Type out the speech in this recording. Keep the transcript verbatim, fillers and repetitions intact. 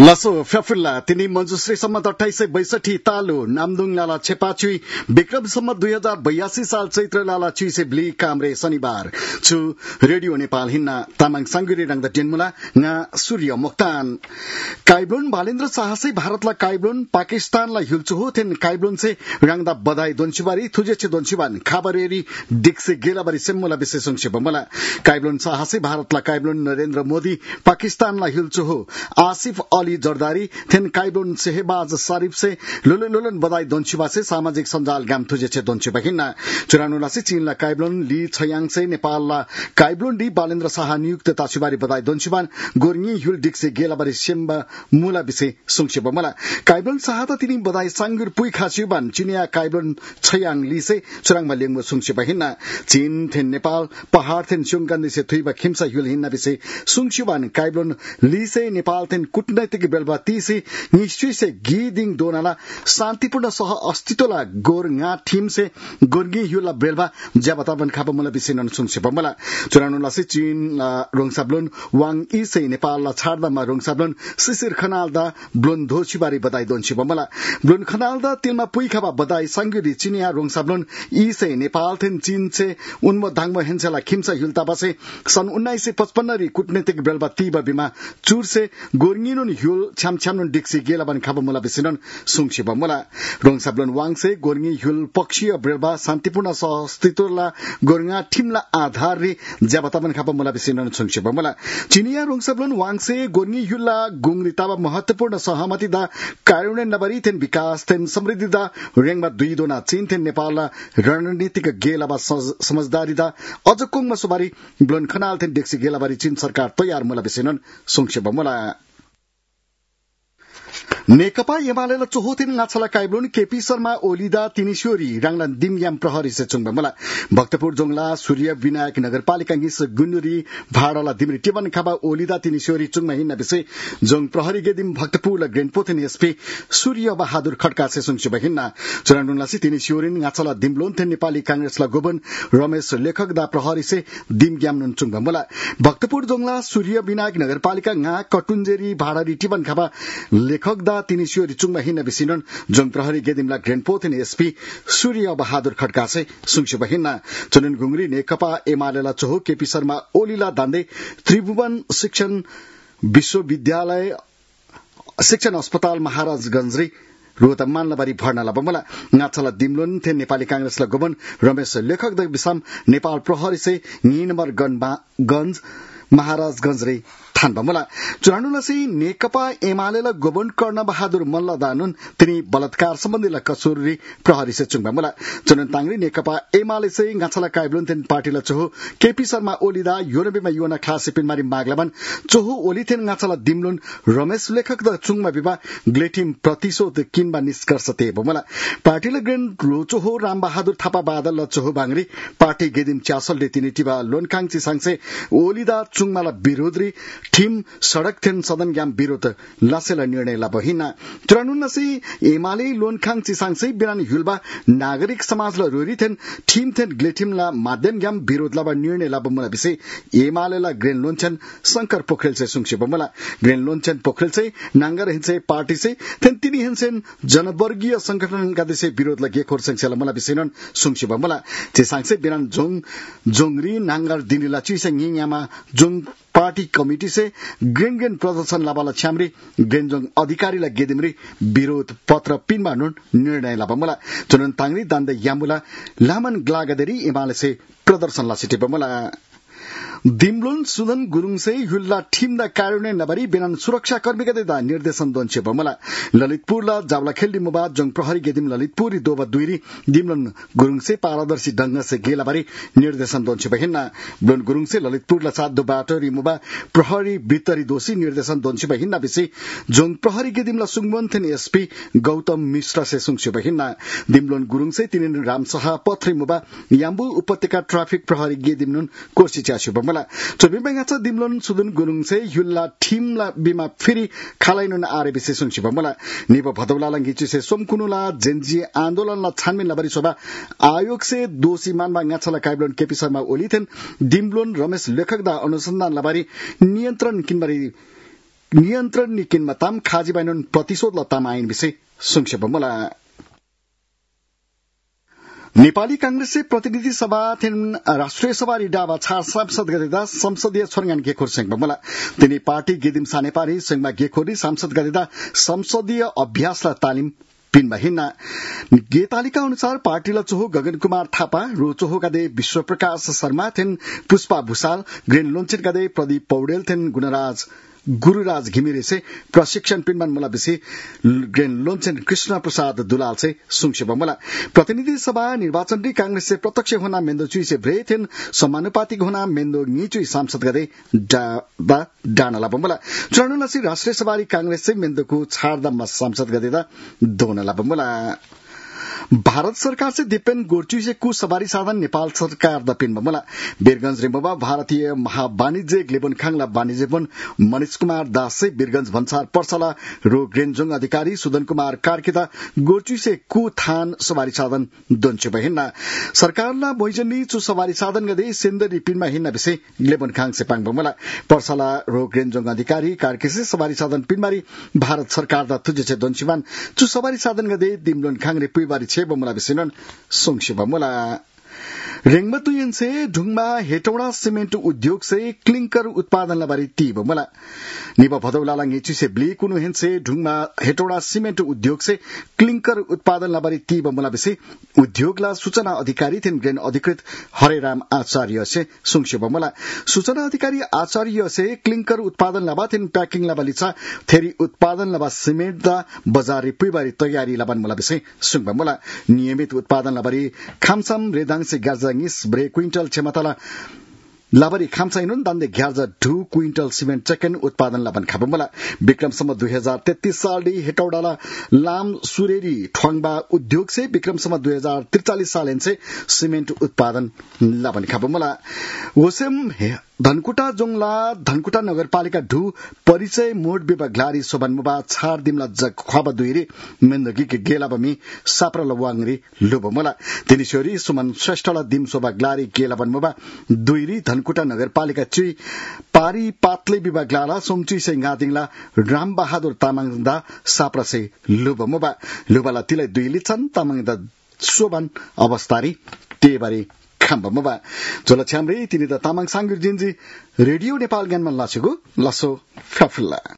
लसो फ्याफुल्ला तिनी मञ्जुश्री सम्मत अठाइस सय बैसठी तालु नामदुङ लाला छेपाचुई विक्रम सम्मत दुई हजार बयासी साल चैत्र लाला चुइसे ब्ली कामरे शनिबार छु रेडियो नेपाल हिन्ना तामाङ साङ्गुरी रंग टेनमुला nga सूर्य मोक्तान काइब्लोन बालेन्द्र साहसै भारतला काइब्लोन पाकिस्तानला हिलचुहो थेन काइब्लोन से रंगदा बधाई दोनछिबारी थुजेचे दोनछिबान खाबरेरी दिक्से गेलाबारी सेम्मुला विशेषण छेबमला काइब्लोन साहसै भारतला काइब्लोन नरेन्द्र मोदी पाकिस्तानला हिलचुहो आसिफ अली जरदारी थेन काइब्लोन सेहबाज शरीफ से लोलन लोलन बधाई दोनछिबा से सामाजिक सञ्जाल गाम थुजेचे दोनछिबा हिन्ना चुरानुला से चीनला काइब्लोन ली छयाङ से नेपालला काइब्लोन डी बालेन्द्र साहा नियुक्त ताछिबारी बधाई दोनछिबान गोर्नी हुल दिक्से गेलाबारी सेम्बा मूला विषय सुङछिबा मला काइब्लोन साहा त तिनी बधाई सांगुर पुइ खाछिबान चिनिया काइब्लोन छयाङ ली से चुराङमा लेङबो सुङछिबा हिन्ना चीन थेन नेपाल पहाड़ थेन सुङकन्दी से थुइबा खिमसा हुल हिन्ना विषय सुङछिबान काइब्लोन ली से नेपाल थेन कुटनैतिक बेलबा तीसी निश्चय से गिदिङ दोनाला शान्तिपूर्ण सह अस्तित्वला गोरङा टीम से गोर्गी हुला बेलबा ज्याबताबन खाबा मला विषय नन सुङछिबा मला चुरानुला से चीन रोङसाब्लोन वाङ ई से नेपालला छाड्दामा रोङसाब्लोन सिसिर खनालदा ब्लोन धोछिबारी बधाई दोनछिबा मला ब्लोन खनालदा तिलमा पुइखाबा बधाई सांगुरी चिनिया रोङसाब्लोन ई से नेपाल थेन चीन से उन्म धाङमा हेन्सेला खिमसा हुलताबा से सन् उन्नाइस सय पचपन्न री कुटनैतिक बेलबा तीबा बिमा चुर से गोर्गिनुन हुल छ्याम छ्यामनुन डिक्सी गेलाबान खाबा मला विसिनन सुङछिबा मला रोङसाब्लोन वाङ से गोर्गी हुल पक्षीय बेलबा शान्तिपूर्ण सहअस्तित्वला गोर्गा टीमला आधार रे ज्याबताबन खाबा मला विसिनन सुङछिबा मला चिनिया रोङसाब्लोन वाङ से गोर्गी हुलला गुङरिताबा महत्वपूर्ण सहमति दा कार्यान्वयन नबरी थेन विकास थेन समृद्धि दा रेङमा दुई दोना चीन थेन नेपालला रणनीतिक गेलाबा समझदारी दा अझ कुङमा सुबारी ब्लोन खनाल थेन डिक्सी गेलाबारी चीन सरकार तयार मला विसिनन सुङछिबा मला नेकपा एमालेला चोहोथिन नाछला काइब्लोन केपी शर्मा ओलिदा तिनिश्योरी राङला दिमयाम प्रहरी से चुङबा मला भक्तपुर जोङला सूर्य विनायक नगरपालिका निस गुन्नुरी भाडाला दिमरी टेबन खाबा ओलिदा तिनिश्योरी चुङमा हिन्ना विषय जोङ प्रहरी गेदिम भक्तपुर ग्रेनपोथेन एसपी सूर्य बहादुर खड्का से सुङछिबा हिन्ना चुरानुला से तिनिश्योरी नाछला दिमलोन थेन नेपाली कांग्रेसला गोबन रमेश लेखक दा प्रहरी से दिमयाम नुन चुङबा मला भक्तपुर जोङला सूर्य विनायक नगरपालिका nga कटुन्जेरी भाडारी टेबन खाबा लेखक दा तिनिश्योरी चुङमा हिन्ना विसिनन जोङ प्रहरी गेदिमला ग्रेनपोथेन एसपी सूर्य बहादुर खड्का से सुङछिबा हिन्ना चुनन गुङरी नेकपा एमालेला चोहो केपी शर्मा ओलीला दान्दे त्रिभुवन शिक्षण विश्वविद्यालय शिक्षण अस्पताल महाराजगंज रोहतमान लबारी भर्ना लबमला नाछला दिमलोन थे नेपाली कांग्रेसला गोबन रमेश लेखक द बिसाम नेपाल प्रहरी से नी नम्बर गंज महाराजगंज रे थानबा मला चुरानुला से नेकपा एमालेला गोबन कर्ण बहादुर मल्ल दानुन तिनी बलात्कार सम्बन्धीला कसुरी प्रहरी से चुङबा मला चुनन तांगरी नेकपा एमाले से गाछला काइब्लोन तेन पार्टीला चोहो केपी शर्मा ओलिदा योनबेमा योना खास पिनमारी मागलाबन चोहो ओलिथेन गाछला दिमलोन रमेश लेखक द चुङमा बिबा ग्लेटिम प्रतिशोध किनबा निष्कर्ष ते बमला पार्टीला ग्रेन रोचोहो राम बहादुर थापा बादल चोहो बांगरी पार्टी गेदिम चासल ले तिनी टिबा लोनखाङची सांसे ओलिदा चुङमाला विरोधी टीम सड़क थेन सदन ग्याम विरोध लासेला निर्णय ला बहिना तुरानुन से एमाले लोनखाङ चिसाङसै बिरान हुलबा नागरिक समाजला रोरी थेन टीम थेन ग्लेटिमला माध्यम ग्याम विरोध ला निर्णय ला बमला विषय एमालेला ग्रेन लोनछन शंकर पोखरेल से सुङछे बमला ग्रेन लोनछन पोखरेल से नांगर हिंसे पार्टी से थेन तिनी हिंसेन जनवर्गीय संगठन का दिसे विरोध ला गेखोर संख्याला मला विषयन सुङछे बमला चिसाङसै बिरान जोङ जोङरी नांगर दिनिला चिसङ यामा जोङ पार्टी कमिटी से ग्रेन ग्रेन प्रदर्शन लाबाला छ्यामरी ग्रेनजोङ अधिकारीला गेदिमरी विरोध पत्र पिनमा नुन निर्णय लाबा मला चुनन तांगरी दान्द यामुला लामन ग्लागदेरी एमाले से प्रदर्शन ला सिटे बमला दिमलोन सुदन गुरुङ से हुल्ला टीमदा कार्यान्वयन नबरी बिनान सुरक्षा कर्मी गदेदा निर्देशन दोनछे बमला ललितपुरला जावला खेल्दी मुबा जोङ प्रहरी गेदिम ललितपुरी दोबा दुईरी दिमलोन गुरुङ से पारदर्शी ढंग से गेलाबारी निर्देशन दोनछे बहिना ब्लोन गुरुङ से ललितपुरला सात दो बाटोरी मुबा प्रहरी भितरी दोषी निर्देशन दोनछे बहिना बिसी जोङ प्रहरी गेदिमला सुङमन्थन एसपी गौतम मिश्रा से सुङछे बहिना दिमलोन गुरुङ से तिनिन रामसहा पथरी मुबा याम्बु उपत्यका ट्राफिक प्रहरी गेदिमनुन कोर्सी चासु बमला चोबिबेंगाचा दिमलोन सुदन गुरुङ से युल्ला टीमला बिमा फेरि खालाइनुन आरे विशेष सुङछिबा मला निब भदौला लंगिची से सोमकुनुला जेनजी आन्दोलनला छानबिन लबरी सभा आयोग से दोषी मानबा गाछला काइब्लोन केपी शर्मा ओलिथेन दिमलोन रमेश लेखकदा अनुसन्धान लबारी नियन्त्रण किनबारी नियन्त्रण निकिनमा ताम खाजी बाइनन प्रतिशोध लताम आइन विषय संक्षेप मला नेपाली कांग्रेस प्रतिनिधि सभा थिन राष्ट्रिय सभा डाबा छार सांसद गदेदा संसदीय छोरगान गेखोर संघ मला तिनी पार्टी गेदिम सानेपारी संघमा गेखोरी सांसद गदेदा संसदीय अभ्यासलाई तालिम पिनमा हिन्ना गे तालिका अनुसार पार्टीला चोहो गगन कुमार थापा रो चोहो गदे विश्वप्रकाश शर्मा थिन पुष्पा भूषाल ग्रेन लोन्चेन गदे प्रदीप पौडेल थिन गुणराज गुरुराज घिमिरे से प्रशिक्षण पिनमान मला बिसी ग्रेन लोन्चेन कृष्ण प्रसाद दुलाल से सुंक्षेप मला प्रतिनिधि सभा निर्वाचन री कांग्रेस से प्रत्यक्ष होना मेन्दो चुई से भ्रेथेन समानुपातिक होना मेन्दो नीचुई सांसद गदे डा डानला बमला चरणुलासी राष्ट्रिय सभा री कांग्रेस से मेन्दोको छाडदम सांसद गदेदा दोनला बमला भारत सरकार से दिपेन गोर्चुई से कु सवारी साधन नेपाल सरकार दपिन बमला वीरगंज रेमबा भारतीय महावाणिज्य ग्लेबन खांगला वाणिज्य वन मनीष कुमार दास से वीरगंज भन्सार पर्सला रो ग्रेनजोंग अधिकारी सुदन कुमार कार्किता गोर्चुई से कु थान सवारी साधन दोन्चे बहिन्ना सरकारला बोइजनी चु सवारी साधन गदे सेन्दरी पिनमा हिन्ना विषय ग्लेबन खांग से पाङ बमला पर्सला रो ग्रेनजोंग अधिकारी कार्किसे सवारी साधन पिनमारी भारत सरकार दा तुजे दोन्चिवान चु सवारी साधन गदे दिमलोन खांगरे पुइबारी छे बमला विसिनन सोंक्षे बमला रेंगमतुयन से ढुंगमा हेटौडा सीमेंट उद्योग से क्लिंकर उत्पादन लबारी ती बमला निबा भदौलाला ngेचु से ब्ली कुनु हेन से ढुंगमा हेटौडा सीमेंट उद्योग से क्लिंकर उत्पादन लबारी ती बमला विषय उद्योगला सूचना अधिकारी थिन ग्रेन अधिकृत हरेराम आचार्य से सुंक्षे बमला सूचना अधिकारी आचार्य से क्लिंकर उत्पादन लबा थिन पैकिंग लबालिचा थेरी उत्पादन लबा सीमेंट दा बजारी पुइबारी तयारी लबन मला विषय सुंग बमला नियमित उत्पादन लबारी खामसम रेदाङ से गार्जाङिस ब्रे क्विन्टल क्षमताला लाबरी खामसाइनुन दान्दे ग्यार्जा ढु क्विन्टल सिमेन्ट चेकेन उत्पादन लाबन खाबमला विक्रमसम्म दुई हजार तेत्तीस साल डी हेटौडाला लाम सुरेरी ठोङबा उद्योग से विक्रमसम्म दुई हजार त्रिचालिस साल से सीमेंट उत्पादन लाबन खाबमला ओसेम धनकुटा जोंगला धनकुटा नगरपालिका ढु परिचय मोड विभाग ग्लारी सोबनमुबा छार दिमला जग ख्वाबा दुइरे मेन्दगी के गेला बमी साप्रा लवांगरी लुबमला तिनीश्वरी सुमन श्रेष्ठला दिम सोबा ग्लारी गेला बनमुबा दुइरी धनकुटा नगरपालिका चुई पारी पातले विभाग ग्लाला सोमचुई से गादिङला राम बहादुर तामाङदा साप्रा से लुबमुबा लुबाला तिलै दुइली छन् तामाङदा सोबन अवस्थारी तेबारी खाम्बमबा जोला छ्याम्रे तिनी त तामाङ सांगुर जिन्जी रेडियो नेपाल ज्ञानमा लासेको लसो फ्याफुल्ला